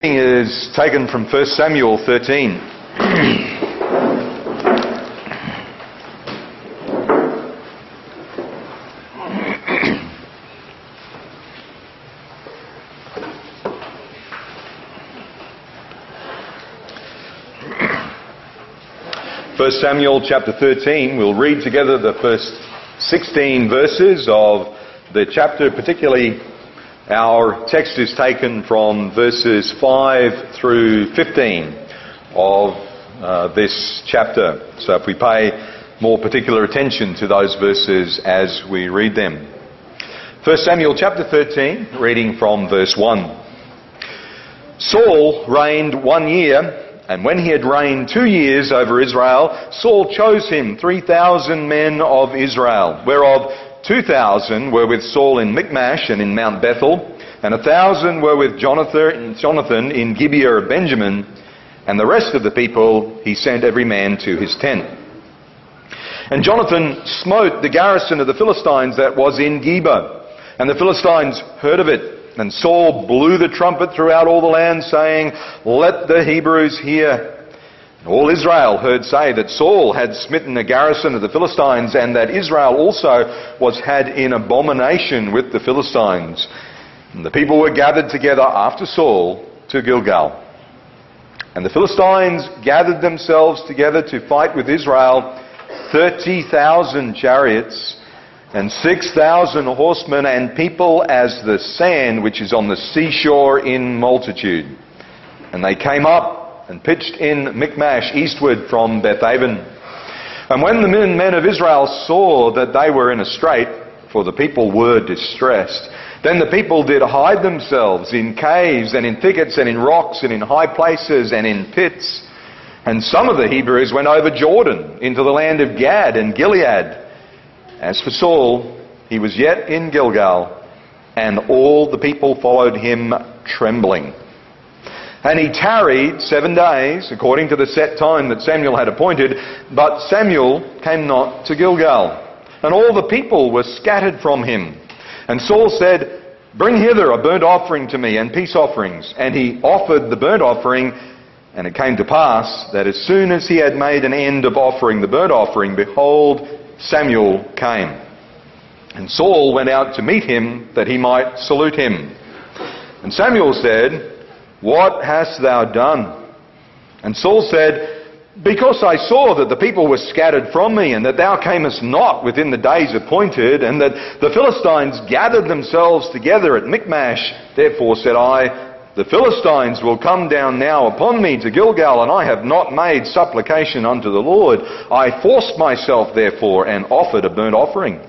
Is taken from 1 Samuel 13. 1 Samuel chapter 13, we'll read together the first 16 verses of the chapter. Particularly our text is taken from verses 5 through 15 of this chapter. So if we pay more particular attention to those verses as we read them. 1 Samuel chapter 13, reading from verse 1. Saul reigned 1 year, and when he had reigned 2 years over Israel, Saul chose him 3,000 men of Israel, whereof 2,000 were with Saul in Michmash and in Mount Bethel, and 1,000 were with Jonathan in Gibeah of Benjamin, and the rest of the people he sent every man to his tent. And Jonathan smote the garrison of the Philistines that was in Geba, and the Philistines heard of it. And Saul blew the trumpet throughout all the land, saying, "Let the Hebrews hear." And all Israel heard say that Saul had smitten a garrison of the Philistines, and that Israel also was had in abomination with the Philistines. And the people were gathered together after Saul to Gilgal. And the Philistines gathered themselves together to fight with Israel, 30,000 chariots, and 6,000 horsemen, and people as the sand which is on the seashore in multitude. And they came up and pitched in Michmash eastward from Bethaven. And when the men of Israel saw that they were in a strait, for the people were distressed, then the people did hide themselves in caves and in thickets and in rocks and in high places and in pits. And some of the Hebrews went over Jordan into the land of Gad and Gilead. As for Saul, he was yet in Gilgal, and all the people followed him trembling. And he tarried 7 days, according to the set time that Samuel had appointed, but Samuel came not to Gilgal. And all the people were scattered from him. And Saul said, "Bring hither a burnt offering to me, and peace offerings." And he offered the burnt offering, and it came to pass that as soon as he had made an end of offering the burnt offering, behold, Samuel came. And Saul went out to meet him, that he might salute him. And Samuel said, "What hast thou done?" And Saul said, "Because I saw that the people were scattered from me, and that thou camest not within the days appointed, and that the Philistines gathered themselves together at Michmash, therefore said I, the Philistines will come down now upon me to Gilgal, and I have not made supplication unto the Lord. I forced myself, therefore, and offered a burnt offering."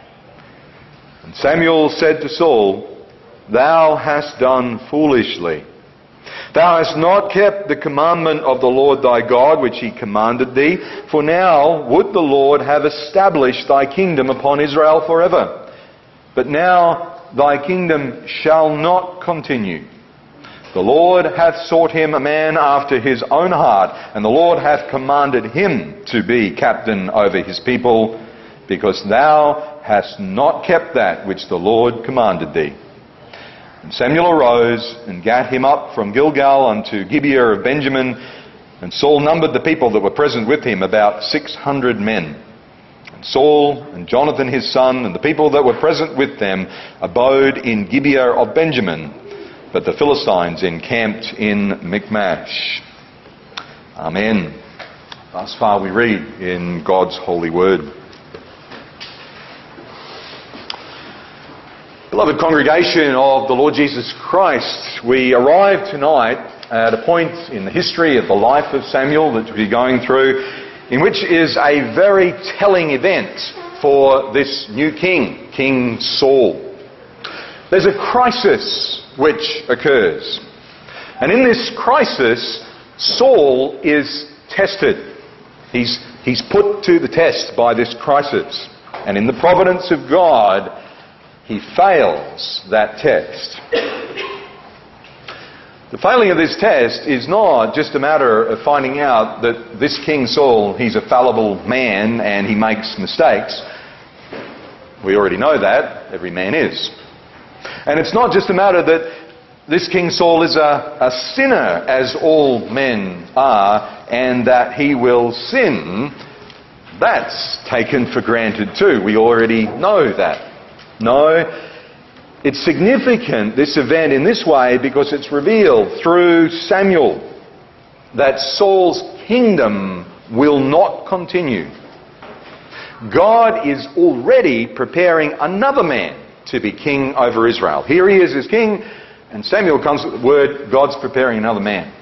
And Samuel said to Saul, "Thou hast done foolishly. Thou hast not kept the commandment of the Lord thy God, which he commanded thee. For now would the Lord have established thy kingdom upon Israel forever. But now thy kingdom shall not continue. The Lord hath sought him a man after his own heart, and the Lord hath commanded him to be captain over his people, because thou hast not kept that which the Lord commanded thee." And Samuel arose and gat him up from Gilgal unto Gibeah of Benjamin, and Saul numbered the people that were present with him, about 600 men. And Saul and Jonathan his son and the people that were present with them abode in Gibeah of Benjamin, but the Philistines encamped in Michmash. Amen. Thus far we read in God's holy word. Beloved congregation of the Lord Jesus Christ, we arrive tonight at a point in the history of the life of Samuel that we'll be going through, in which is a very telling event for this new king, King Saul. There's a crisis which occurs. And in this crisis, Saul is tested. He's put to the test by this crisis. And in the providence of God, he fails that test. The failing of this test is not just a matter of finding out that this King Saul, he's a fallible man and he makes mistakes. We already know that. Every man is. And it's not just a matter that this King Saul is a sinner, as all men are, and that he will sin, that's taken for granted too. We already know that. No, it's significant, this event, in this way, because it's revealed through Samuel that Saul's kingdom will not continue. God is already preparing another man to be king over Israel. Here he is as king, and Samuel comes with the word, God's preparing another man.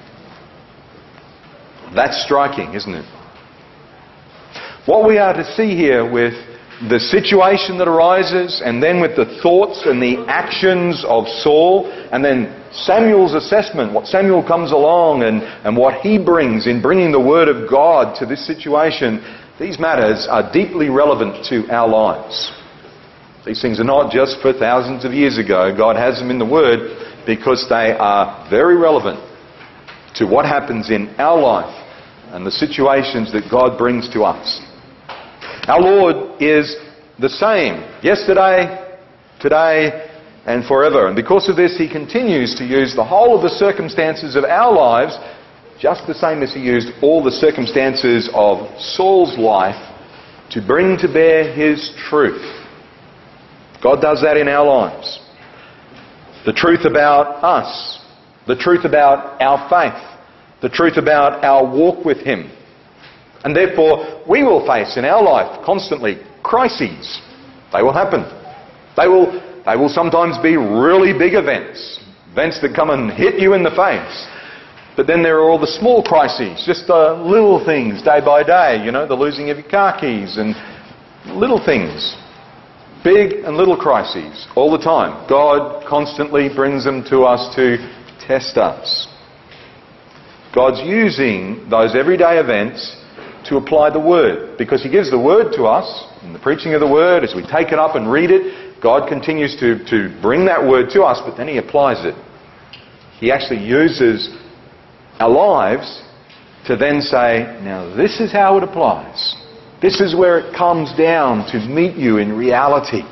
That's striking, isn't it? What we are to see here with the situation that arises, and then with the thoughts and the actions of Saul, and then Samuel's assessment, what Samuel comes along and what he brings in bringing the word of God to this situation, these matters are deeply relevant to our lives. These things are not just for thousands of years ago. God has them in the Word because they are very relevant to what happens in our life and the situations that God brings to us. Our Lord is the same yesterday, today, and forever. And because of this, He continues to use the whole of the circumstances of our lives just the same as He used all the circumstances of Saul's life to bring to bear His truth. God does that in our lives. The truth about us, the truth about our faith, the truth about our walk with Him. And therefore, we will face in our life constantly crises. They will happen. They will sometimes be really big events that come and hit you in the face. But then there are all the small crises, just the little things day by day, the losing of your car keys and little things. Big and little crises all the time. God constantly brings them to us to test us. God's using those everyday events to apply the Word, because He gives the Word to us in the preaching of the Word. As we take it up and read it, God continues to bring that Word to us, but then He applies it. He actually uses our lives to then say, now this is how it applies. This is where it comes down to meet you in reality.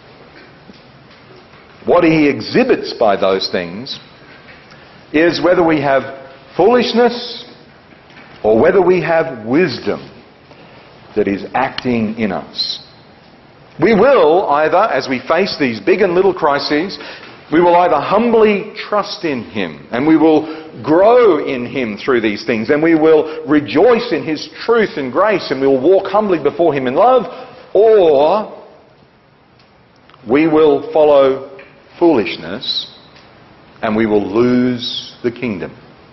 What He exhibits by those things is whether we have foolishness or whether we have wisdom that is acting in us. We will either, as we face these big and little crises, we will either humbly trust in Him, and we will grow in Him through these things, and we will rejoice in His truth and grace, and we will walk humbly before Him in love, or we will follow foolishness and we will lose the kingdom.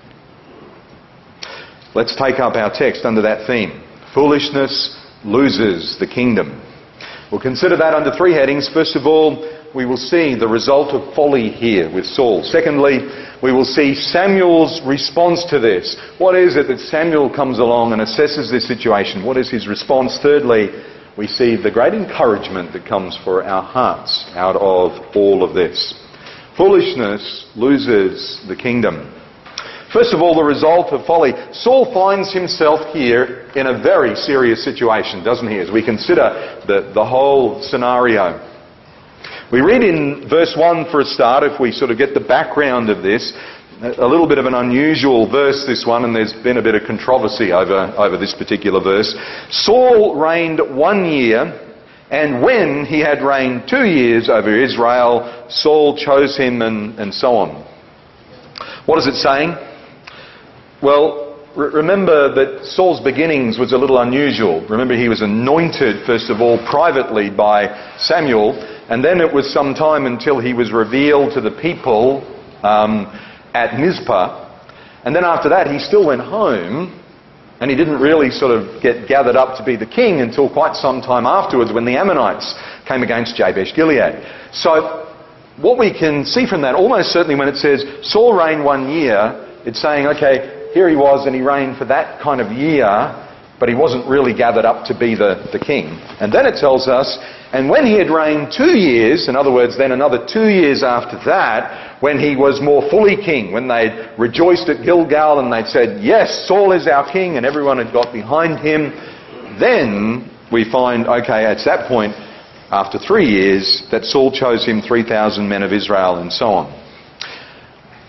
Let's take up our text under that theme. Foolishness loses the kingdom. We'll consider that under three headings. First of all, we will see the result of folly here with Saul. Secondly, we will see Samuel's response to this. What is it that Samuel comes along and assesses this situation? What is his response? Thirdly, we see the great encouragement that comes for our hearts out of all of this. Foolishness loses the kingdom. First of all, the result of folly. Saul finds himself here in a very serious situation, doesn't he, as we consider the whole scenario. We read in verse 1 for a start, if we sort of get the background of this, a little bit of an unusual verse, this one, and there's been a bit of controversy over this particular verse. Saul reigned 1 year, and when he had reigned 2 years over Israel, Saul chose him, and so on. What is it saying? Well, remember that Saul's beginnings was a little unusual. Remember, he was anointed, first of all, privately by Samuel, and then it was some time until he was revealed to the people at Mizpah. And then after that, he still went home, and he didn't really sort of get gathered up to be the king until quite some time afterwards, when the Ammonites came against Jabesh Gilead. So what we can see from that, almost certainly when it says Saul reigned 1 year, it's saying, okay, here he was and he reigned for that kind of year, but he wasn't really gathered up to be the king. And then it tells us, and when he had reigned 2 years, in other words, then another 2 years after that, when he was more fully king, when they'd rejoiced at Gilgal and they'd said, yes, Saul is our king, and everyone had got behind him, then we find, okay, at that point, after 3 years, that Saul chose him 3,000 men of Israel and so on.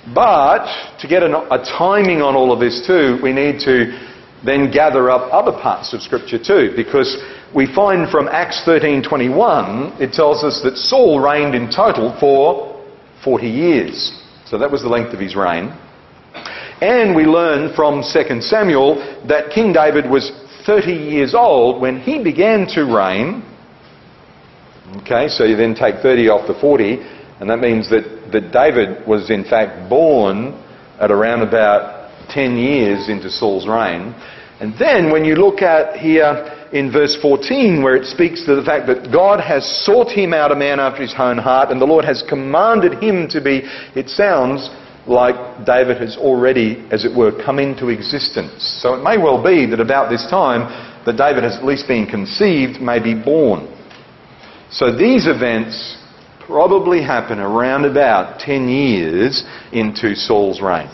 But to get a timing on all of this too, we need to then gather up other parts of Scripture too, because we find from Acts 13:21, it tells us that Saul reigned in total for 40 years. So that was the length of his reign. And we learn from 2 Samuel that King David was 30 years old when he began to reign. Okay, so you then take 30 off the 40, and that means that David was in fact born at around about 10 years into Saul's reign. And then when you look at here in verse 14, where it speaks to the fact that God has sought him out, a man after his own heart, and the Lord has commanded him to be, it sounds like David has already, as it were, come into existence. So it may well be that about this time that David has at least been conceived, maybe born. So these events probably happen around about 10 years into Saul's reign.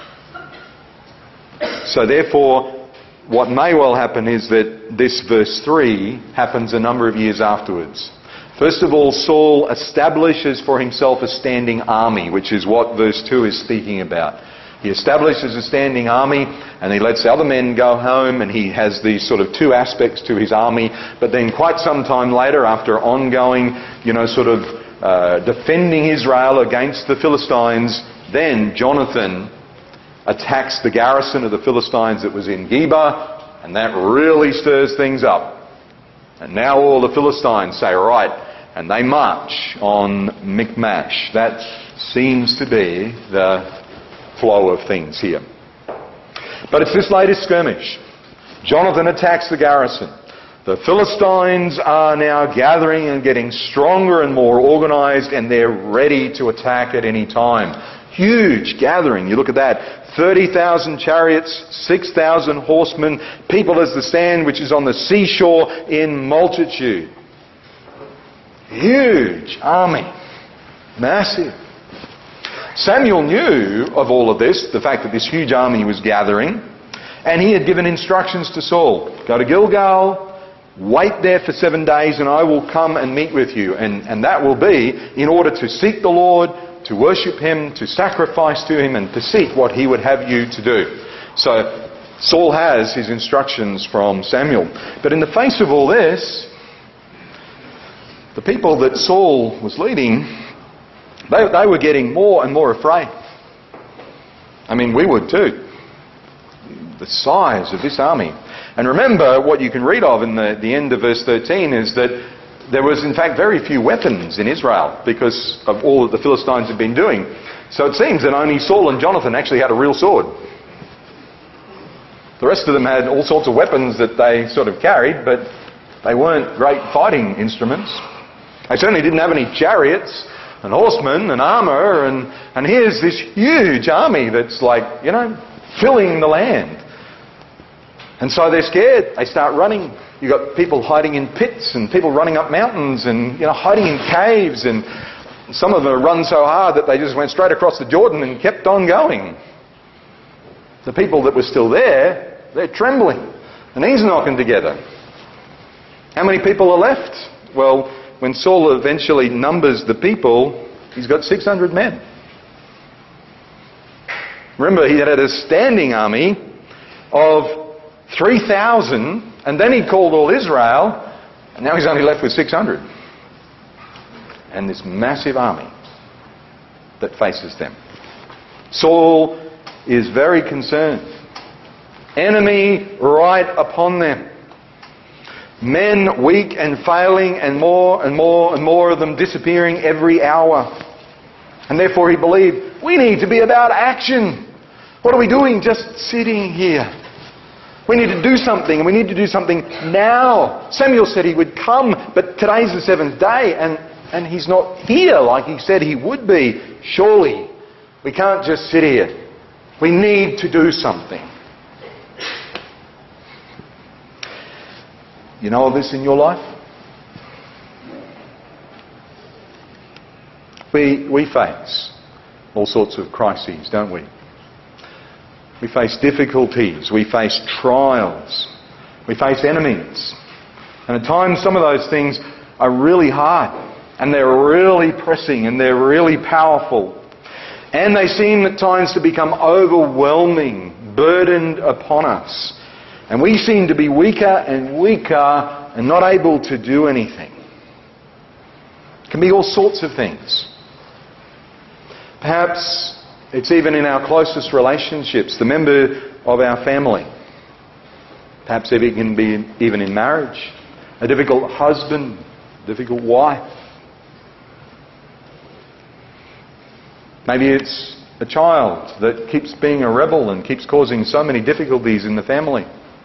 So therefore, what may well happen is that this verse 3 happens a number of years afterwards. First of all, Saul establishes for himself a standing army, which is what verse 2 is speaking about. He establishes a standing army and he lets the other men go home, and he has these sort of two aspects to his army. But then quite some time later, after ongoing, defending Israel against the Philistines, then Jonathan attacks the garrison of the Philistines that was in Geba, and that really stirs things up. And now all the Philistines say, right, and they march on Michmash. That seems to be the flow of things here. But it's this latest skirmish. Jonathan attacks the garrison. The Philistines are now gathering and getting stronger and more organised, and they're ready to attack at any time. Huge gathering. You look at that. 30,000 chariots, 6,000 horsemen, people as the sand which is on the seashore in multitude. Huge army. Massive. Samuel knew of all of this, the fact that this huge army was gathering, and he had given instructions to Saul. Go to Gilgal, wait there for 7 days, and I will come and meet with you. And that will be in order to seek the Lord, to worship him, to sacrifice to him, and to seek what he would have you to do. So Saul has his instructions from Samuel. But in the face of all this, the people that Saul was leading, they were getting more and more afraid. I mean, we would too. The size of this army. And remember, what you can read of in the end of verse 13 is that there was in fact very few weapons in Israel because of all that the Philistines had been doing. So it seems that only Saul and Jonathan actually had a real sword. The rest of them had all sorts of weapons that they sort of carried, but they weren't great fighting instruments. They certainly didn't have any chariots and horsemen and armour, and here's this huge army that's filling the land. And so they're scared. They start running. You've got people hiding in pits and people running up mountains and hiding in caves, and some of them run so hard that they just went straight across the Jordan and kept on going. The people that were still there, they're trembling. The knees are knocking together. How many people are left? Well, when Saul eventually numbers the people, he's got 600 men. Remember, he had a standing army of 3,000, and then he called all Israel, and now he's only left with 600. And this massive army that faces them. Saul is very concerned. Enemy right upon them. Men weak and failing, and more and more and more of them disappearing every hour. And therefore he believed, we need to be about action. What are we doing just sitting here? We need to do something, and we need to do something now. Samuel said he would come, but today's the 7th day, and he's not here like he said he would be. Surely, we can't just sit here. We need to do something. You know of this in your life? We face all sorts of crises, don't we? We face difficulties. We face trials. We face enemies. And at times some of those things are really hard. And they're really pressing. And they're really powerful. And they seem at times to become overwhelming, burdened upon us. And we seem to be weaker and weaker and not able to do anything. It can be all sorts of things. Perhaps it's even in our closest relationships, the member of our family. Perhaps it can be even in marriage. A difficult husband, difficult wife. Maybe it's a child that keeps being a rebel and keeps causing so many difficulties in the family.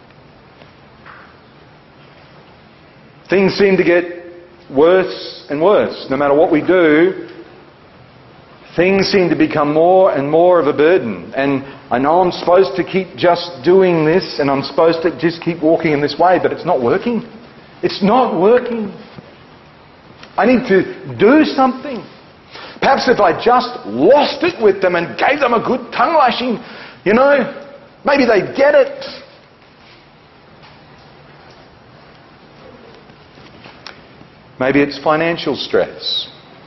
Things seem to get worse and worse. No matter what we do, things seem to become more and more of a burden. And I know I'm supposed to keep just doing this and I'm supposed to just keep walking in this way, but it's not working. It's not working. I need to do something. Perhaps if I just lost it with them and gave them a good tongue lashing, maybe they'd get it. Maybe it's financial stress.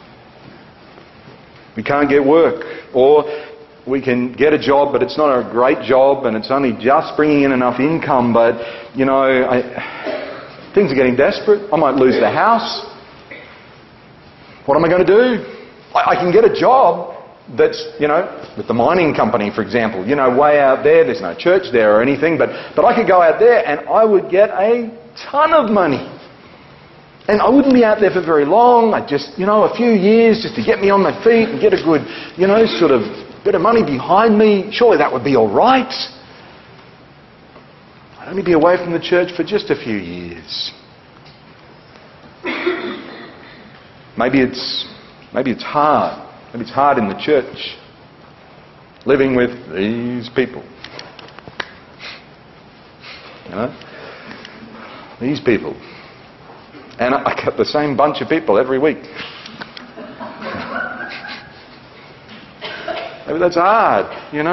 We can't get work. Or we can get a job, but it's not a great job and it's only just bringing in enough income. But, things are getting desperate. I might lose the house. What am I going to do? I can get a job that's, with the mining company, for example, way out there. There's no church there or anything. But I could go out there and I would get a ton of money. And I wouldn't be out there for very long. I'd just, a few years just to get me on my feet and get a good, sort of bit of money behind me. Surely that would be all right. I'd only be away from the church for just a few years. Maybe it's hard. Maybe it's hard in the church. Living with these people. These people. And I get the same bunch of people every week. Maybe that's hard,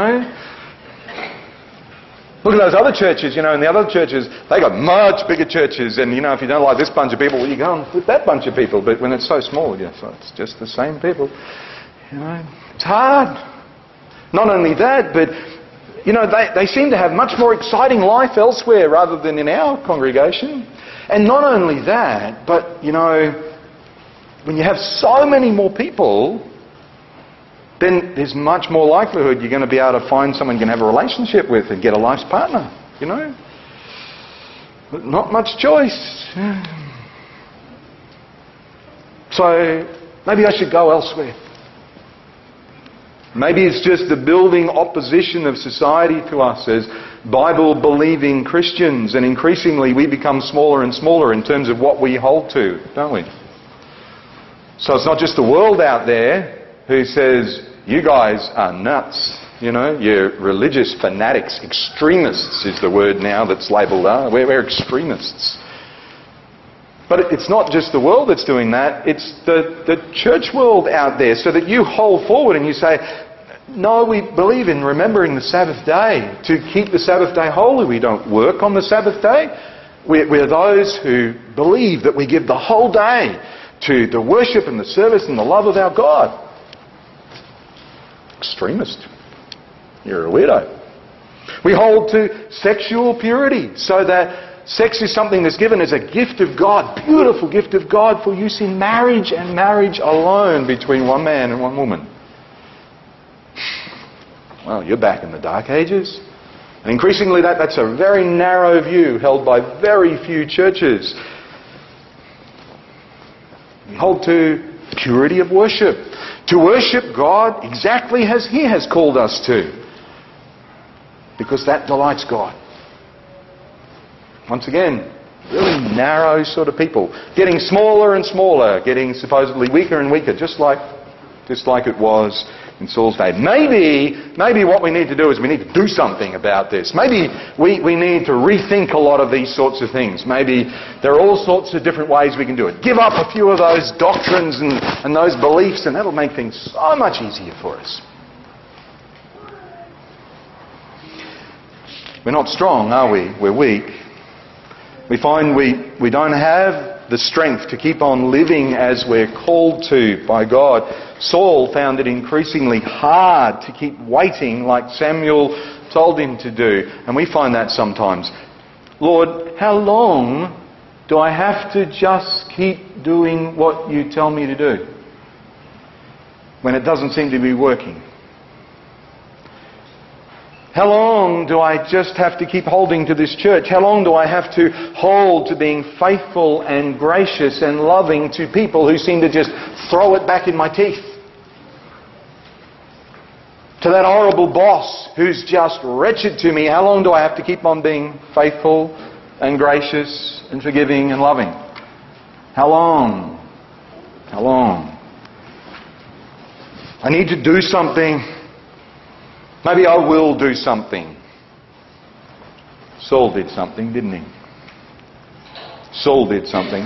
Look at those other churches, and the other churches, they got much bigger churches. And, if you don't like this bunch of people, well, you go with that bunch of people. But when it's so small, so it's just the same people. It's hard. Not only that, but, they seem to have much more exciting life elsewhere rather than in our congregation. And not only that, but, when you have so many more people, then there's much more likelihood you're going to be able to find someone you can have a relationship with and get a life's partner, But not much choice. So maybe I should go elsewhere. Maybe it's just the building opposition of society to us as Bible-believing Christians, and increasingly we become smaller and smaller in terms of what we hold to, don't we? So it's not just the world out there who says, you guys are nuts, you're religious fanatics. Extremists is the word now that's labelled. We're extremists. But it's not just the world that's doing that, it's the church world out there, so that you hold forward and you say, no, we believe in remembering the Sabbath day, to keep the Sabbath day holy. We don't work on the Sabbath day. We're those who believe that we give the whole day to the worship and the service and the love of our God. Extremist. You're a weirdo. We hold to sexual purity, so that sex is something that's given as a gift of God, beautiful gift of God for use in marriage and marriage alone between one man and one woman. Well, you're back in the Dark Ages. And increasingly that's a very narrow view held by very few churches. We hold to purity of worship. To worship God exactly as He has called us to. Because that delights God. Once again, really narrow sort of people. Getting smaller and smaller. Getting supposedly weaker and weaker. Just like it was in Saul's day. Maybe what we need to do is we need to do something about this. Maybe we need to rethink a lot of these sorts of things. Maybe there are all sorts of different ways we can do it. Give up a few of those doctrines and those beliefs, and that'll make things so much easier for us. We're not strong, are we? We're weak. We find we don't have the strength to keep on living as we're called to by God. Saul found it increasingly hard to keep waiting like Samuel told him to do. And we find that sometimes. Lord, how long do I have to just keep doing what you tell me to do when it doesn't seem to be working? How long do I just have to keep holding to this church? How long do I have to hold to being faithful and gracious and loving to people who seem to just throw it back in my teeth? To that horrible boss who's just wretched to me, how long do I have to keep on being faithful and gracious and forgiving and loving? How long? How long? I need to do something. Maybe I will do something. Saul did something, didn't he? Saul did something.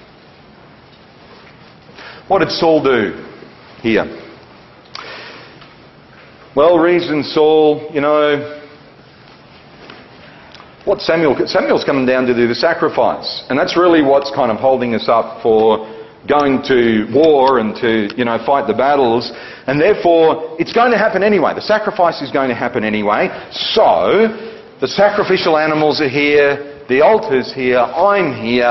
What did Saul do here? Well, reason Saul, what Samuel's coming down to do the sacrifice. And that's really what's kind of holding us up for going to war and to, fight the battles. And therefore, it's going to happen anyway. The sacrifice is going to happen anyway. So, the sacrificial animals are here, the altar's here, I'm here.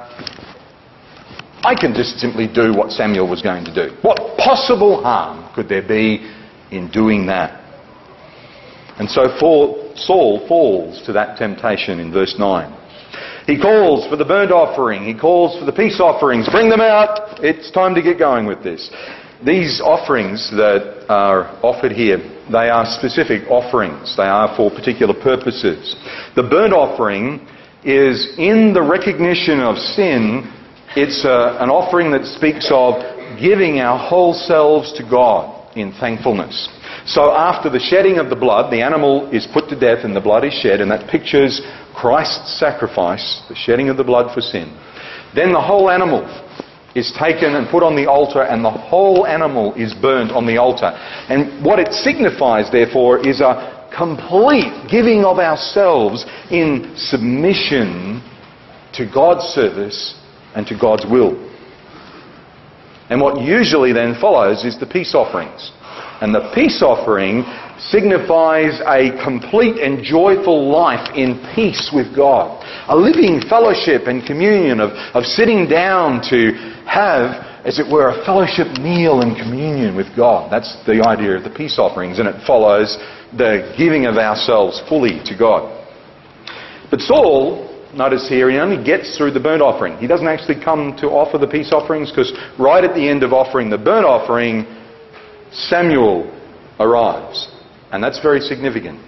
I can just simply do what Samuel was going to do. What possible harm could there be in doing that? And so Saul falls to that temptation in verse 9. He calls for the burnt offering. He calls for the peace offerings. Bring them out. It's time to get going with this. These offerings that are offered here, they are specific offerings. They are for particular purposes. The burnt offering is in the recognition of sin. It's an offering that speaks of giving our whole selves to God in thankfulness. So after the shedding of the blood, the animal is put to death and the blood is shed, and that pictures Christ's sacrifice, the shedding of the blood for sin. Then the whole animal is taken and put on the altar, and the whole animal is burnt on the altar. And what it signifies, therefore, is a complete giving of ourselves in submission to God's service and to God's will. And what usually then follows is the peace offerings. And the peace offering signifies a complete and joyful life in peace with God. A living fellowship and communion of sitting down to have, as it were, a fellowship meal and communion with God. That's the idea of the peace offerings, and it follows the giving of ourselves fully to God. But Saul, notice here, he only gets through the burnt offering. He doesn't actually come to offer the peace offerings, because right at the end of offering the burnt offering, Samuel arrives. And that's very significant.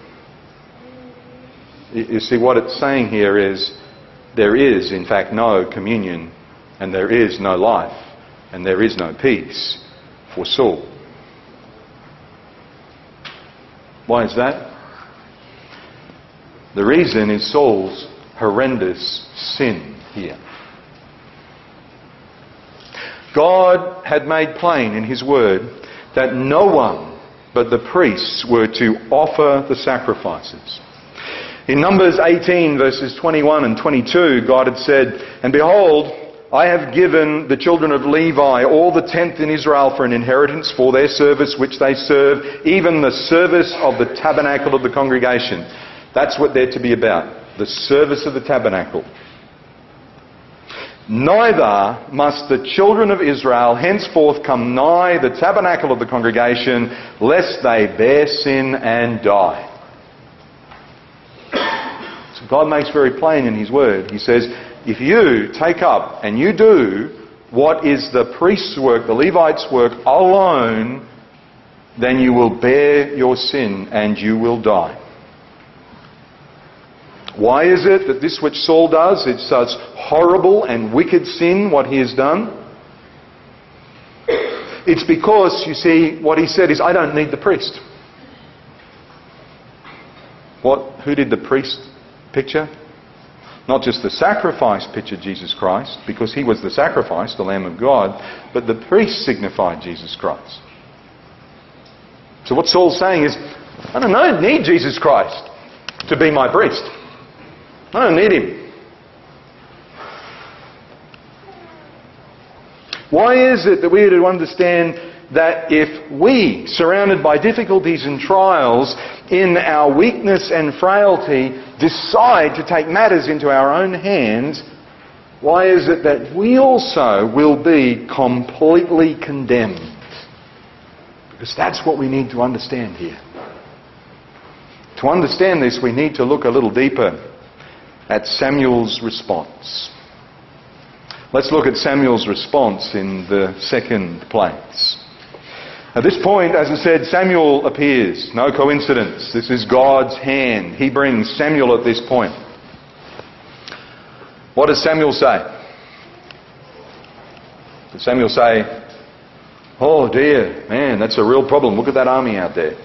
You see, what it's saying here is there is, in fact, no communion, and there is no life, and there is no peace for Saul. Why is that? The reason is Saul's horrendous sin here. God had made plain in His Word that no one but the priests were to offer the sacrifices. In Numbers 18 verses 21 and 22, God had said, "And behold, I have given the children of Levi all the tenth in Israel for an inheritance for their service which they serve, even the service of the tabernacle of the congregation." That's what they're to be about, the service of the tabernacle. "Neither must the children of Israel henceforth come nigh the tabernacle of the congregation, lest they bear sin and die." So God makes very plain in His Word. He says, if you take up and you do what is the priest's work, the Levite's work alone, then you will bear your sin and you will die. Why is it that this which Saul does, it's such horrible and wicked sin, what he has done? It's because, you see, what he said is, I don't need the priest. Who did the priest picture? Not just the sacrifice pictured Jesus Christ, because He was the sacrifice, the Lamb of God, but the priest signified Jesus Christ. So what Saul's saying is, I don't need Jesus Christ to be my priest. I don't need Him. Why is it that we are to understand that if we, surrounded by difficulties and trials, in our weakness and frailty, decide to take matters into our own hands, why is it that we also will be completely condemned? Because that's what we need to understand here. To understand this, we need to look a little deeper at Samuel's response. Let's look at Samuel's response in the second place. At this point, as I said, Samuel appears. No coincidence. This is God's hand. He brings Samuel at this point. What does Samuel say? Does Samuel say, "Oh dear, man, that's a real problem. Look at that army out there"?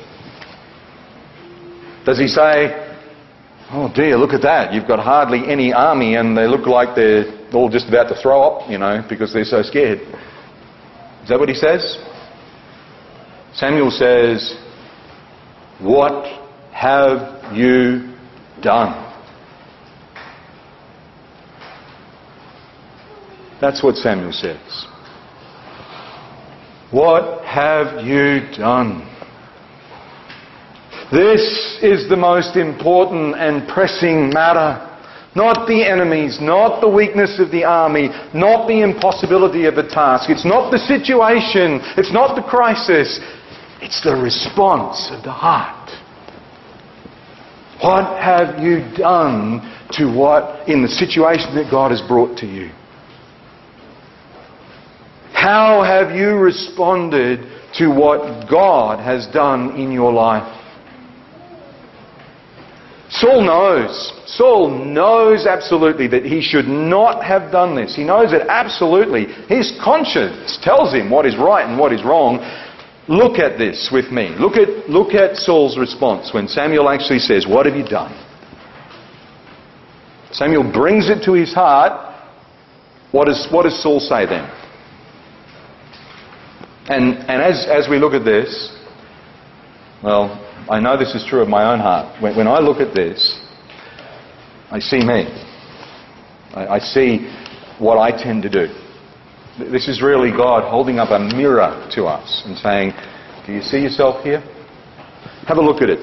Does he say, "Oh dear, look at that. You've got hardly any army and they look like they're all just about to throw up, because they're so scared"? Is that what he says? Samuel says, "What have you done?" That's what Samuel says. What have you done? This is the most important and pressing matter. Not the enemies, not the weakness of the army, not the impossibility of the task. It's not the situation, it's not the crisis. It's the response of the heart. What have you done in the situation that God has brought to you? How have you responded to what God has done in your life? Saul knows absolutely that he should not have done this. He knows it absolutely. His conscience tells him what is right and what is wrong. Look at this with me. Look at Saul's response when Samuel actually says, "What have you done?" Samuel brings it to his heart. What does Saul say then? And as we look at this, well, I know this is true of my own heart. When I look at this, I see me. I see what I tend to do. This is really God holding up a mirror to us and saying, "Do you see yourself here? Have a look at it."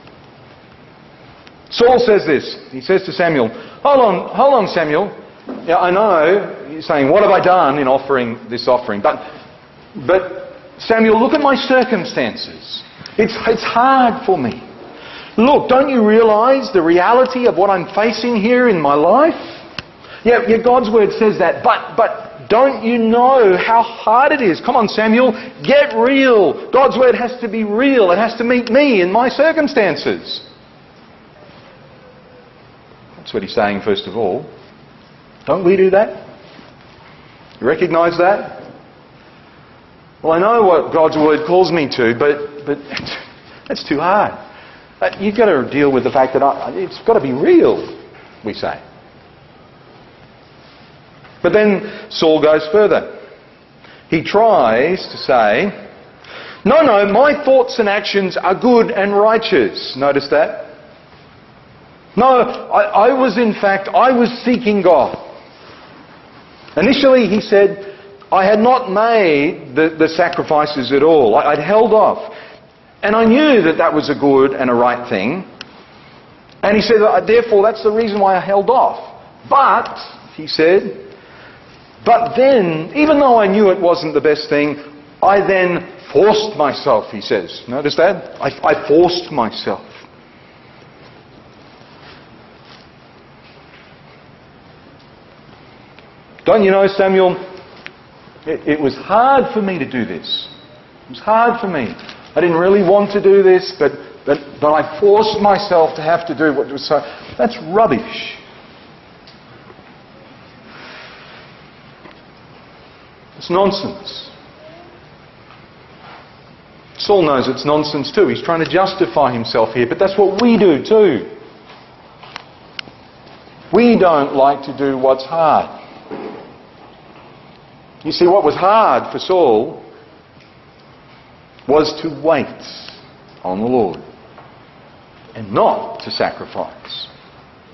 Saul says this. He says to Samuel, Hold on, Samuel. Yeah, I know you're saying, "What have I done in offering this offering?" But Samuel, look at my circumstances. It's hard for me. Look, don't you realise the reality of what I'm facing here in my life? Yeah, God's word says that, but don't you know how hard it is? Come on, Samuel, get real. God's word has to be real. It has to meet me in my circumstances. That's what he's saying, first of all. Don't we do that? You recognise that? Well, I know what God's word calls me to, but that's too hard. You've got to deal with the fact that it's got to be real, we say. But then Saul goes further. He tries to say, no, my thoughts and actions are good and righteous. Notice that? No, I was seeking God. Initially, he said, I had not made the sacrifices at all. I'd held off. And I knew that was a good and a right thing. And he said, therefore, that's the reason why I held off. But, he said, but then, even though I knew it wasn't the best thing, I then forced myself, he says. Notice that? I forced myself. Don't you know, Samuel, it was hard for me to do this. It was hard for me. I didn't really want to do this, but I forced myself to have to do what was so... That's rubbish. It's nonsense. Saul knows it's nonsense too. He's trying to justify himself here, but that's what we do too. We don't like to do what's hard. You see, what was hard for Saul was to wait on the Lord and not to sacrifice.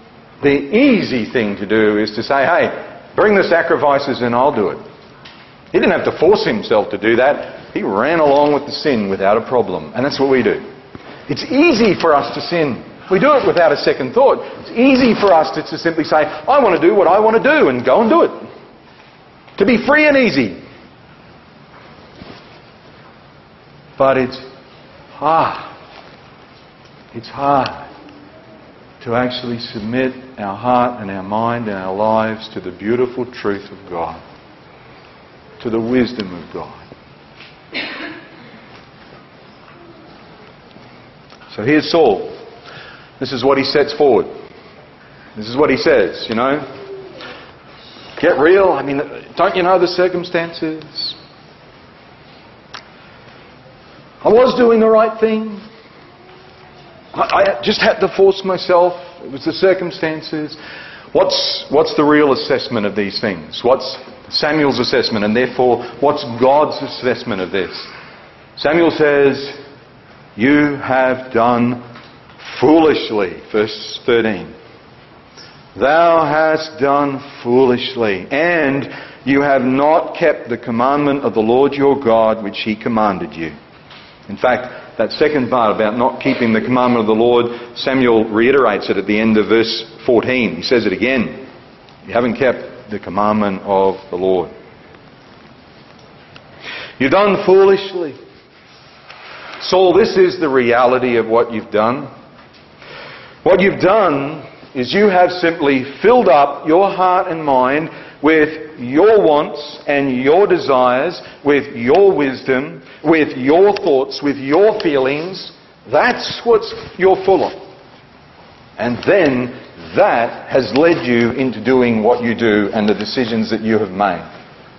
The easy thing to do is to say, hey, bring the sacrifices and I'll do it. He didn't have to force himself to do that. He ran along with the sin without a problem. And that's what we do. It's easy for us to sin. We do it without a second thought. It's easy for us to simply say, I want to do what I want to do, and go and do it. To be free and easy. But it's hard. It's hard to actually submit our heart and our mind and our lives to the beautiful truth of God, to the wisdom of God. So here's Saul. This is what he sets forward. This is what he says, Get real. I mean, don't you know the circumstances? I was doing the right thing. I just had to force myself. It was the circumstances. What's the real assessment of these things? What's Samuel's assessment, and therefore what's God's assessment of this? Samuel says, you have done foolishly. Verse 13. Thou hast done foolishly, and you have not kept the commandment of the Lord your God, which He commanded you. In fact, that second part about not keeping the commandment of the Lord, Samuel reiterates it at the end of verse 14. He says it again. You haven't kept the commandment of the Lord. You've done foolishly. Saul, this is the reality of what you've done. What you've done is you have simply filled up your heart and mind with your wants and your desires, with your wisdom, with your thoughts, with your feelings. That's what you're full of. And then that has led you into doing what you do and the decisions that you have made.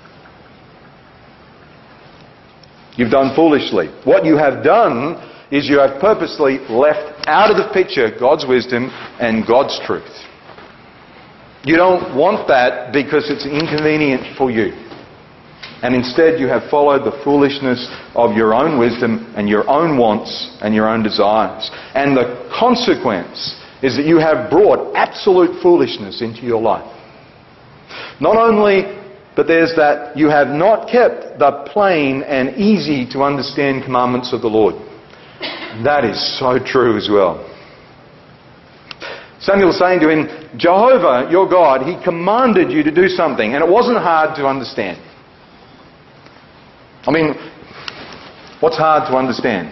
You've done foolishly. What you have done is you have purposely left out of the picture God's wisdom and God's truth. You don't want that because it's inconvenient for you. And instead you have followed the foolishness of your own wisdom and your own wants and your own desires. And the consequence is that you have brought absolute foolishness into your life. Not only, but there's that you have not kept the plain and easy to understand commandments of the Lord. That is so true as well. Samuel's saying to him, Jehovah, your God, He commanded you to do something, and it wasn't hard to understand. I mean, what's hard to understand?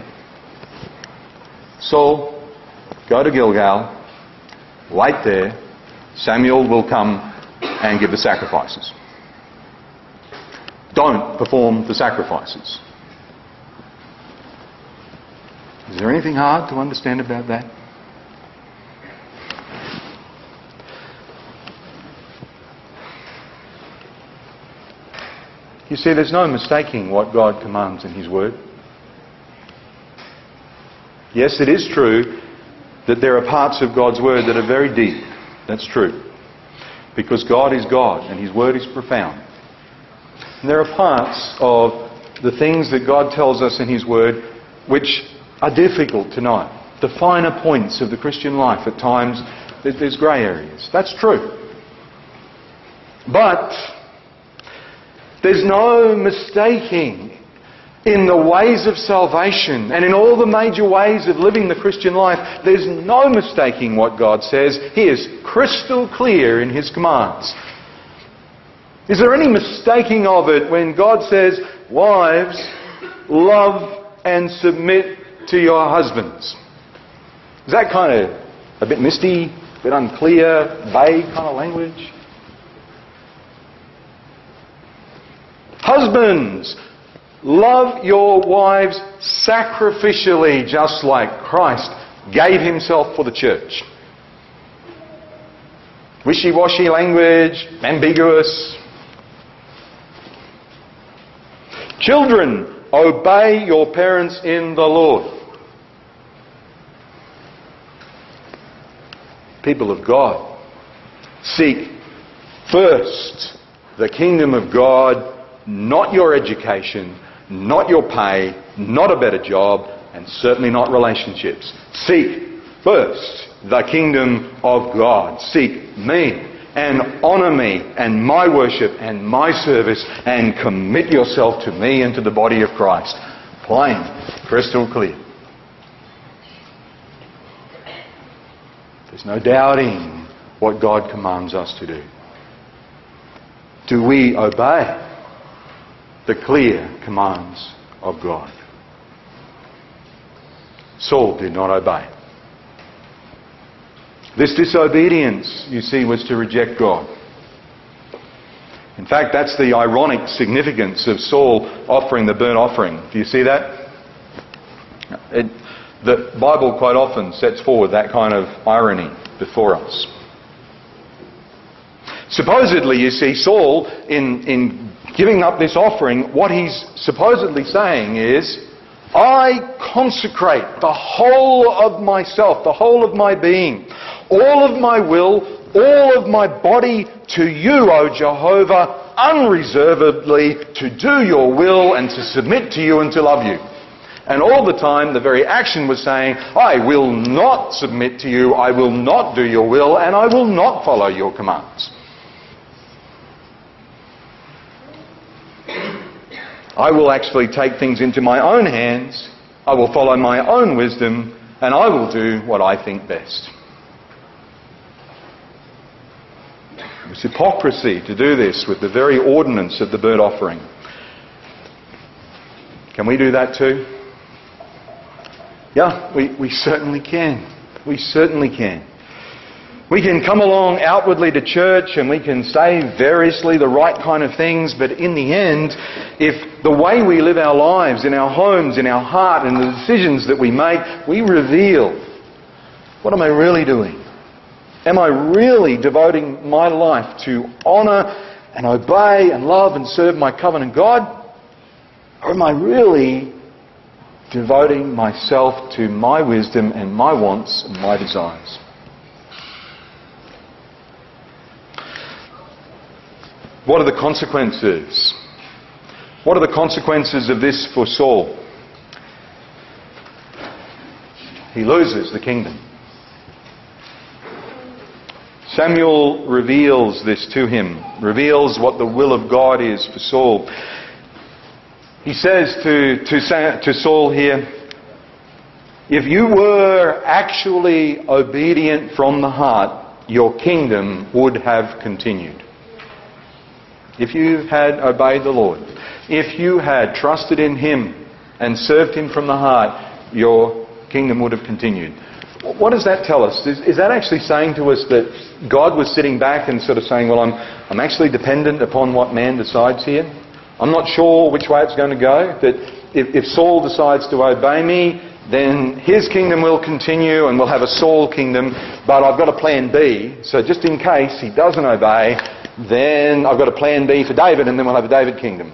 Saul, go to Gilgal, wait there, Samuel will come and give the sacrifices. Don't perform the sacrifices. Is there anything hard to understand about that? You see, there's no mistaking what God commands in His Word. Yes, it is true that there are parts of God's Word that are very deep. That's true. Because God is God and His Word is profound. And there are parts of the things that God tells us in His Word which are difficult to know. The finer points of the Christian life at times, there's grey areas. That's true. But there's no mistaking in the ways of salvation and in all the major ways of living the Christian life. There's no mistaking what God says. He is crystal clear in His commands. Is there any mistaking of it when God says, wives, love and submit to your husbands? Is that kind of a bit misty, a bit unclear, vague kind of language? Husbands, love your wives sacrificially, just like Christ gave Himself for the church. Wishy-washy language, ambiguous. Children, obey your parents in the Lord. People of God, seek first the kingdom of God, not your education, not your pay, not a better job, and certainly not relationships. Seek first the kingdom of God. Seek me, and honour me and my worship and my service and commit yourself to me and to the body of Christ. Plain, crystal clear. There's no doubting what God commands us to do. Do we obey the clear commands of God? Saul did not obey. This disobedience, you see, was to reject God. In fact, that's the ironic significance of Saul offering the burnt offering. Do you see that? The Bible quite often sets forward that kind of irony before us. Supposedly, you see, Saul, in giving up this offering, what he's supposedly saying is, I consecrate the whole of myself, the whole of my being, all of my will, all of my body to you, O Jehovah, unreservedly to do your will and to submit to you and to love you. And all the time, the very action was saying, I will not submit to you, I will not do your will, and I will not follow your commands. I will actually take things into my own hands, I will follow my own wisdom, and I will do what I think best. It's hypocrisy to do this with the very ordinance of the burnt offering. Can we do that too? Yeah, we certainly can. We certainly can. We can come along outwardly to church and we can say variously the right kind of things, but in the end, if the way we live our lives, in our homes, in our heart, and the decisions that we make, we reveal, what am I really doing? Am I really devoting my life to honour and obey and love and serve my covenant God? Or am I really devoting myself to my wisdom and my wants and my desires? What are the consequences? What are the consequences of this for Saul? He loses the kingdom. Samuel reveals this to him, reveals what the will of God is for Saul. He says to Saul here, if you were actually obedient from the heart, your kingdom would have continued. If you had obeyed the Lord, if you had trusted in Him and served Him from the heart, your kingdom would have continued. What does that tell us? Is that actually saying to us that God was sitting back and sort of saying, well, I'm actually dependent upon what man decides here? I'm not sure which way it's going to go. That if Saul decides to obey me, then his kingdom will continue and we'll have a Saul kingdom, but I've got a plan B. So just in case he doesn't obey, then I've got a plan B for David and then we'll have a David kingdom.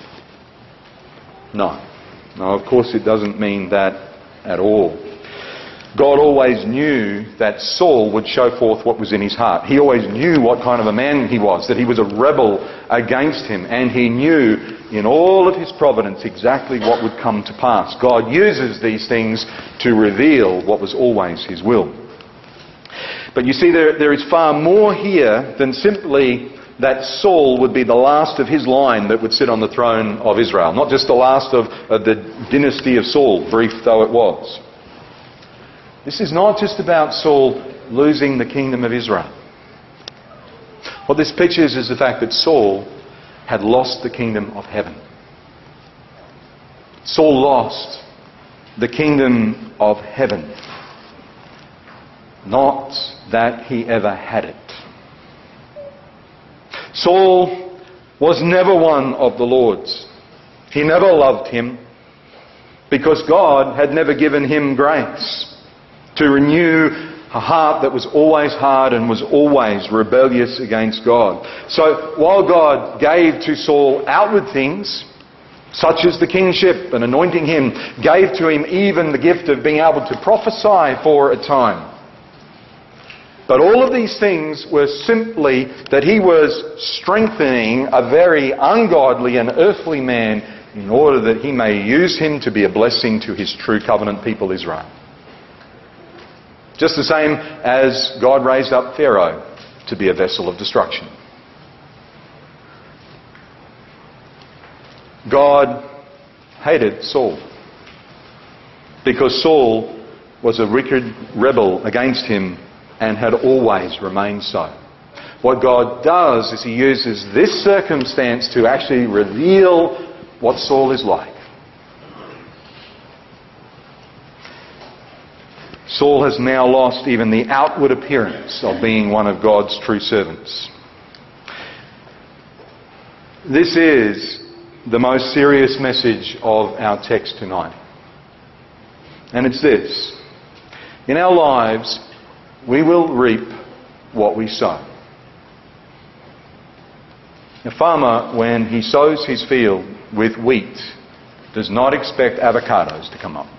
No, of course it doesn't mean that at all. God always knew that Saul would show forth what was in his heart. He always knew what kind of a man he was, that he was a rebel against him, and he knew in all of his providence exactly what would come to pass. God uses these things to reveal what was always His will. But you see, there is far more here than simply that Saul would be the last of his line that would sit on the throne of Israel. Not just the last of the dynasty of Saul, brief though it was. This is not just about Saul losing the kingdom of Israel. What this pictures is the fact that Saul had lost the kingdom of heaven. Saul lost the kingdom of heaven. Not that he ever had it. Saul was never one of the Lord's. He never loved Him because God had never given him grace to renew a heart that was always hard and was always rebellious against God. So while God gave to Saul outward things, such as the kingship and anointing him, gave to him even the gift of being able to prophesy for a time, but all of these things were simply that he was strengthening a very ungodly and earthly man in order that he may use him to be a blessing to his true covenant people Israel. Just the same as God raised up Pharaoh to be a vessel of destruction. God hated Saul because Saul was a wicked rebel against him and had always remained so. What God does is He uses this circumstance to actually reveal what Saul is like. Saul has now lost even the outward appearance of being one of God's true servants. This is the most serious message of our text tonight. And it's this: in our lives, we will reap what we sow. A farmer, when he sows his field with wheat, does not expect avocados to come up.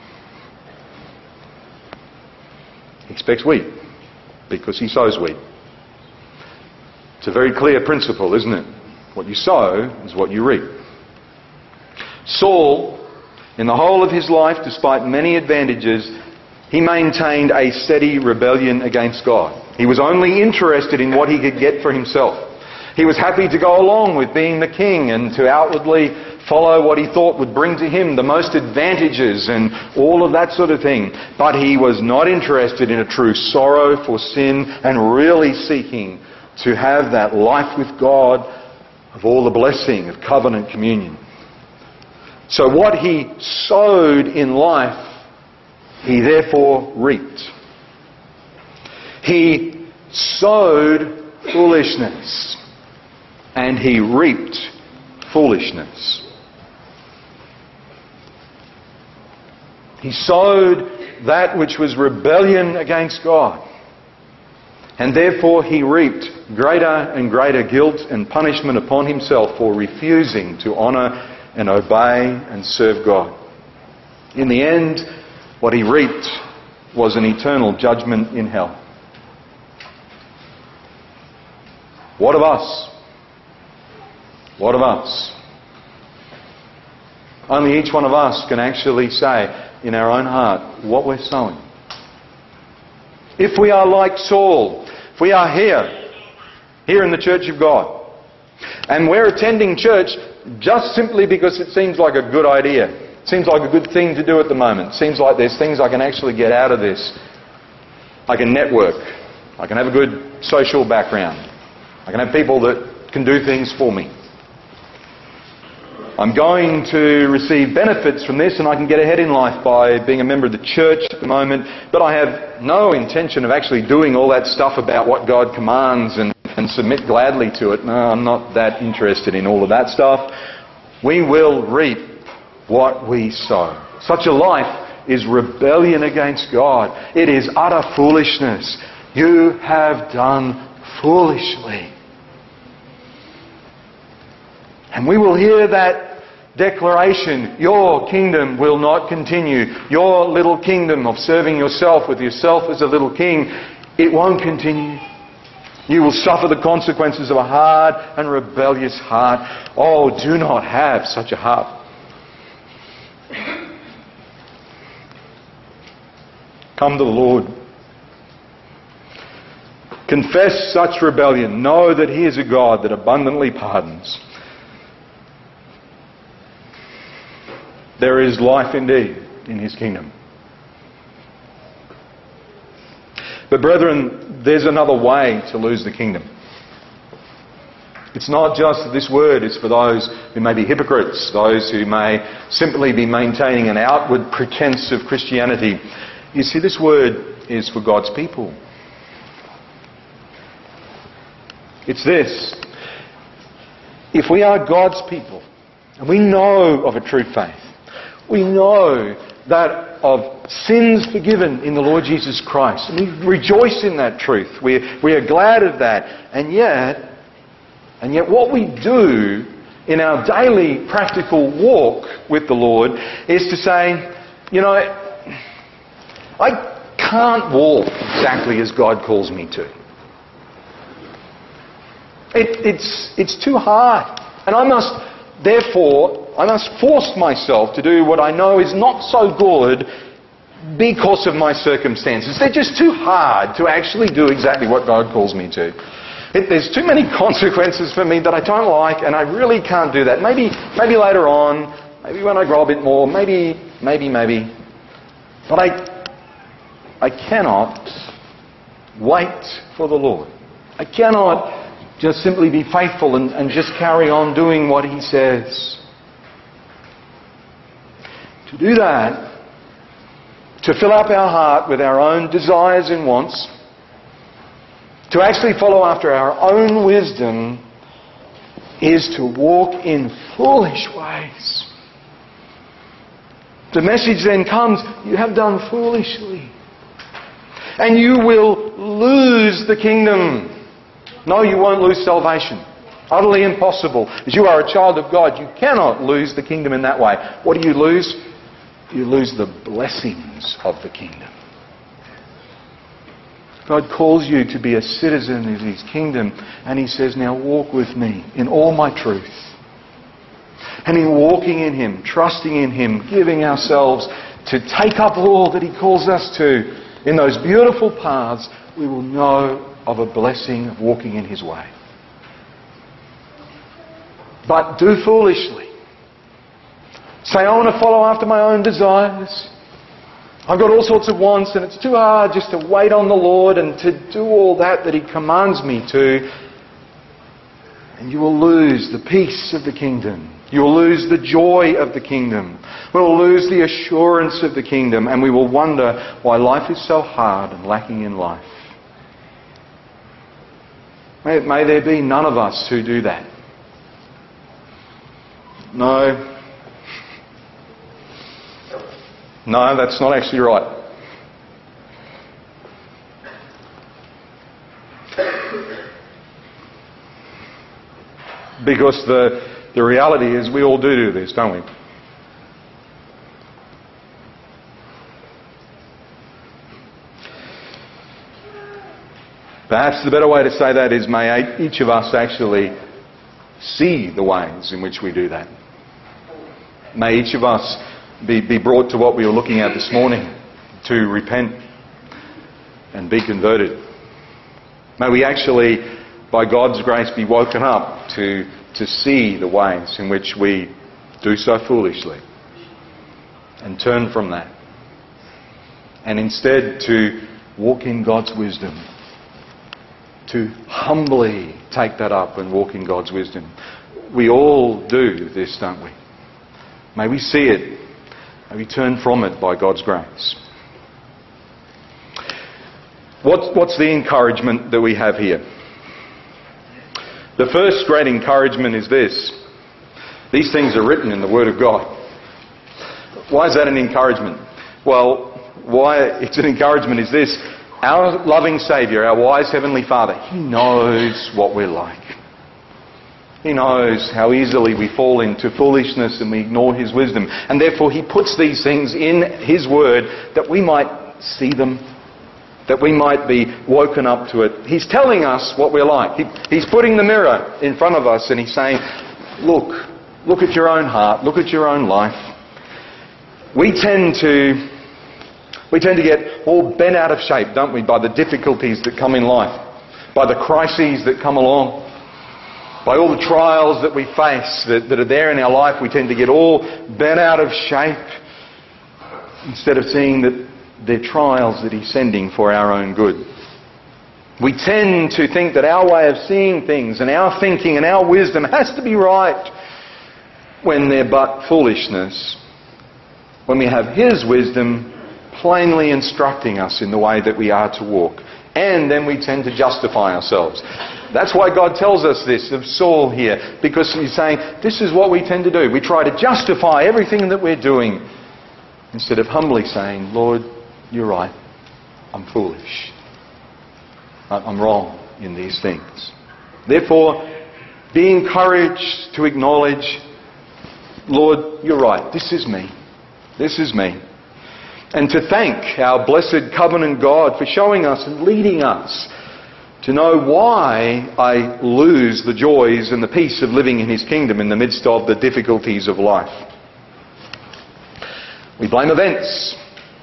He expects wheat because he sows wheat. It's a very clear principle, isn't it? What you sow is what you reap. Saul, in the whole of his life, despite many advantages, he maintained a steady rebellion against God. He was only interested in what he could get for himself. He was happy to go along with being the king and to outwardly follow what he thought would bring to him the most advantages and all of that sort of thing. But he was not interested in a true sorrow for sin and really seeking to have that life with God of all the blessing of covenant communion. So what he sowed in life, he therefore reaped. He sowed foolishness, and he reaped foolishness. He sowed that which was rebellion against God, and therefore he reaped greater and greater guilt and punishment upon himself for refusing to honour and obey and serve God. In the end, what he reaped was an eternal judgment in hell. What of us? What of us? Only each one of us can actually say in our own heart what we're sowing. If we are like Saul, if we are here in the church of God, and we're attending church just simply because it seems like a good idea, it seems like a good thing to do at the moment, it seems like there's things I can actually get out of this. I can network, I can have a good social background, I can have people that can do things for me. I'm going to receive benefits from this and I can get ahead in life by being a member of the church at the moment, but I have no intention of actually doing all that stuff about what God commands and submit gladly to it. No, I'm not that interested in all of that stuff. We will reap what we sow. Such a life is rebellion against God. It is utter foolishness. You have done foolishly. And we will hear that declaration, your kingdom will not continue. Your little kingdom of serving yourself with yourself as a little king, it won't continue. You will suffer the consequences of a hard and rebellious heart. Oh, do not have such a heart. Come to the Lord. Confess such rebellion. Know that He is a God that abundantly pardons. There is life indeed in His kingdom. But brethren, there's another way to lose the kingdom. It's not just that this word is for those who may be hypocrites, those who may simply be maintaining an outward pretense of Christianity. You see, this word is for God's people. It's this: if we are God's people, and we know of a true faith, we know that of sins forgiven in the Lord Jesus Christ, and we rejoice in that truth. We are glad of that. And yet what we do in our daily practical walk with the Lord is to say, you know, I can't walk exactly as God calls me to. It's too hard. And I must force myself to do what I know is not so good because of my circumstances. They're just too hard to actually do exactly what God calls me to. There's too many consequences for me that I don't like, and I really can't do that. Maybe later on, maybe when I grow a bit more, maybe. But I cannot wait for the Lord. I cannot just simply be faithful and just carry on doing what He says. To do that, to fill up our heart with our own desires and wants, to actually follow after our own wisdom, is to walk in foolish ways. The message then comes, you have done foolishly. And you will lose the kingdom. No, you won't lose salvation. Utterly impossible. As you are a child of God, you cannot lose the kingdom in that way. What do you lose? You lose the blessings of the kingdom. God calls you to be a citizen of His kingdom, and He says, now walk with me in all my truth. And in walking in Him, trusting in Him, giving ourselves to take up all that He calls us to, in those beautiful paths, we will know of a blessing of walking in His way. But do foolishly. Say, I want to follow after my own desires. I've got all sorts of wants, and it's too hard just to wait on the Lord and to do all that He commands me to. And you will lose the peace of the kingdom. You will lose the joy of the kingdom. We will lose the assurance of the kingdom, and we will wonder why life is so hard and lacking in life. May there be none of us who do that. No, that's not actually right. Because the reality is we all do this, don't we? Perhaps the better way to say that is, may each of us actually see the ways in which we do that. May each of us be brought to what we were looking at this morning, to repent and be converted. May we actually, by God's grace, be woken up to see the ways in which we do so foolishly and turn from that. And instead to walk in God's wisdom, to humbly take that up and walk in God's wisdom. We all do this, don't we? May we see it. May we turn from it by God's grace. What's the encouragement that we have here? The first great encouragement is this. These things are written in the Word of God. Why is that an encouragement? Well, why it's an encouragement is this. Our loving Saviour, our wise Heavenly Father, He knows what we're like. He knows how easily we fall into foolishness and we ignore His wisdom. And therefore He puts these things in His Word that we might see them, that we might be woken up to it. He's telling us what we're like. He's putting the mirror in front of us and He's saying, look at your own heart, look at your own life. We tend to get all bent out of shape, don't we, by the difficulties that come in life, by the crises that come along, by all the trials that we face that are there in our life. We tend to get all bent out of shape instead of seeing that they're trials that He's sending for our own good. We tend to think that our way of seeing things and our thinking and our wisdom has to be right when they're but foolishness. When we have His wisdom plainly instructing us in the way that we are to walk. And then we tend to justify ourselves. That's why God tells us this of Saul here, because He's saying, this is what we tend to do. We try to justify everything that we're doing instead of humbly saying, Lord, you're right. I'm foolish. I'm wrong in these things. Therefore, be encouraged to acknowledge, Lord, you're right. This is me. This is me. And to thank our blessed covenant God for showing us and leading us to know why I lose the joys and the peace of living in His kingdom in the midst of the difficulties of life. We blame events.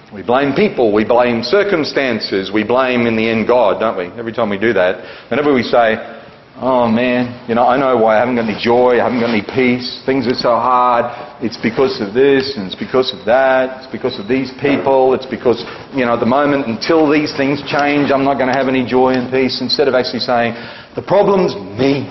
We blame people, we blame circumstances, we blame in the end God, don't we? Every time we do that, whenever we say, oh man, I know why I haven't got any joy, I haven't got any peace, things are so hard, it's because of this and it's because of that, it's because of these people, it's because, at the moment until these things change I'm not going to have any joy and peace, instead of actually saying, the problem's me.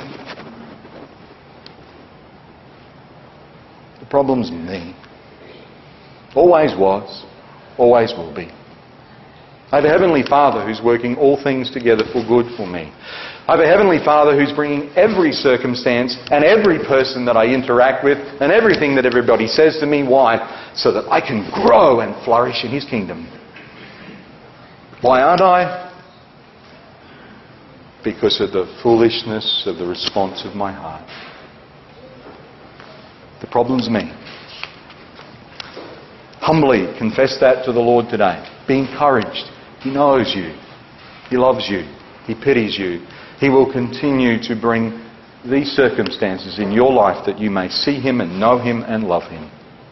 The problem's me. Always was. Always will be. I have a Heavenly Father who's working all things together for good for me. I have a Heavenly Father who's bringing every circumstance and every person that I interact with and everything that everybody says to me. Why? So that I can grow and flourish in His kingdom. Why aren't I? Because of the foolishness of the response of my heart. The problem's me. Humbly confess that to the Lord today. Be encouraged. He knows you. He loves you. He pities you. He will continue to bring these circumstances in your life that you may see Him and know Him and love Him.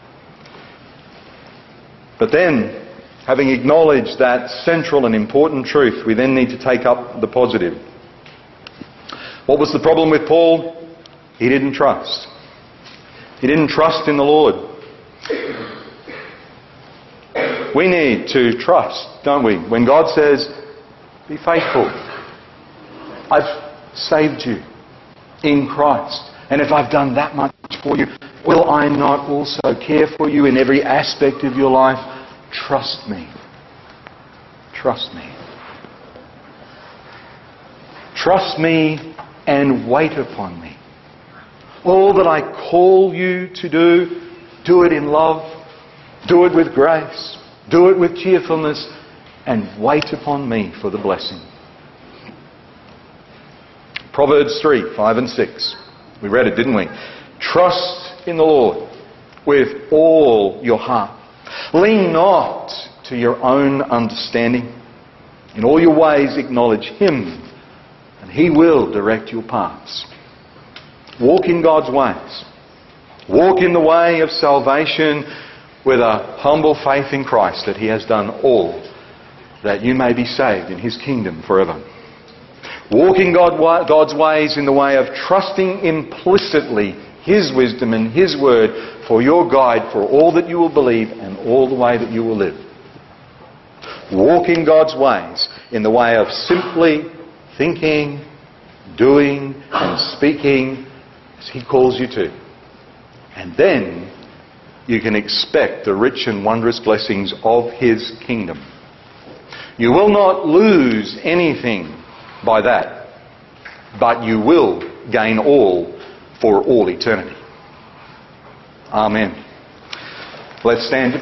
But then, having acknowledged that central and important truth, we then need to take up the positive. What was the problem with Paul? He didn't trust. He didn't trust in the Lord. We need to trust, don't we? When God says, be faithful. I've saved you in Christ. And if I've done that much for you, will I not also care for you in every aspect of your life? Trust me. Trust me. Trust me and wait upon me. All that I call you to do it in love. Do it with grace. Do it with cheerfulness and wait upon me for the blessing. Proverbs 3, 5 and 6. We read it, didn't we? Trust in the Lord with all your heart. Lean not to your own understanding. In all your ways acknowledge Him, and He will direct your paths. Walk in God's ways. Walk in the way of salvation with a humble faith in Christ that He has done all that you may be saved in His kingdom forever. Walk in God's ways in the way of trusting implicitly His wisdom and His word for your guide for all that you will believe and all the way that you will live. Walk in God's ways in the way of simply thinking, doing and speaking as He calls you to. And then you can expect the rich and wondrous blessings of His kingdom. You will not lose anything by that, but you will gain all for all eternity. Amen. Let's stand.